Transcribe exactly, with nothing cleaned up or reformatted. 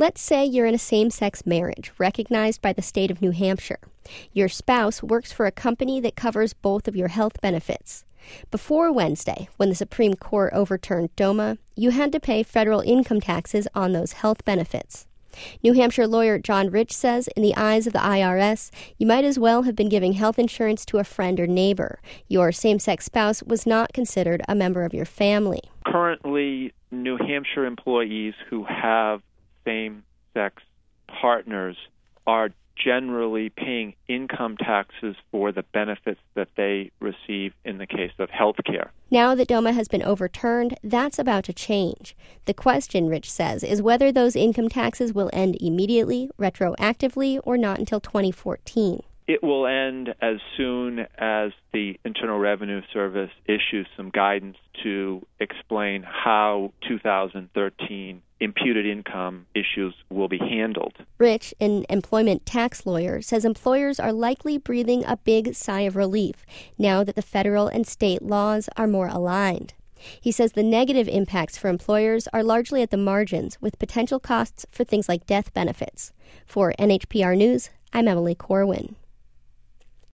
Let's say you're in a same-sex marriage recognized by the state of New Hampshire. Your spouse works for a company that covers both of your health benefits. Before Wednesday, when the Supreme Court overturned DOMA, you had to pay federal income taxes on those health benefits. New Hampshire lawyer John Rich says in the eyes of the I R S, you might as well have been giving health insurance to a friend or neighbor. Your same-sex spouse was not considered a member of your family. Currently, New Hampshire employees who have same-sex partners are generally paying income taxes for the benefits that they receive in the case of health care. Now that DOMA has been overturned, that's about to change. The question, Rich says, is whether those income taxes will end immediately, retroactively, or not until twenty fourteen. It will end as soon as the Internal Revenue Service issues some guidance to explain how two thousand thirteen imputed income issues will be handled. Rich, an employment tax lawyer, says employers are likely breathing a big sigh of relief now that the federal and state laws are more aligned. He says the negative impacts for employers are largely at the margins, with potential costs for things like death benefits. For N H P R News, I'm Emily Corwin.